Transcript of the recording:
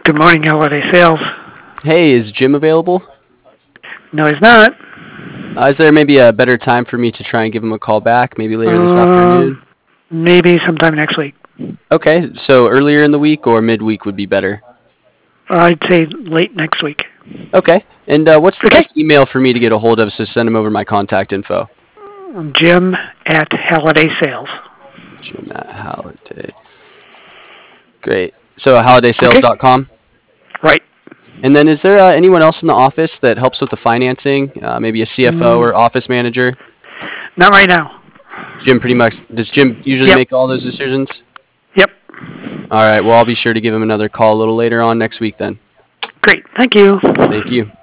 Good morning, Holiday Sales. Hey, is Jim available? No, he's not. Is there maybe a better time for me to try and give him a call back? Maybe later this Um, afternoon? Maybe sometime next week. Okay, so earlier in the week or midweek would be better. I'd say late next week. Okay, and what's the Okay. best email for me to get a hold of so send him over my contact info? Jim at Holiday Sales. Jim at Halliday. Great. So Okay. holidaysales.com. Right. And then is there anyone else in the office that helps with the financing? Maybe a CFO Mm, or office manager? Not right now. Jim pretty much, does Jim usually Yep. make all those decisions? Yep. All right, well, I'll be sure to give him another call a little later on next week then. Great. Thank you. Thank you.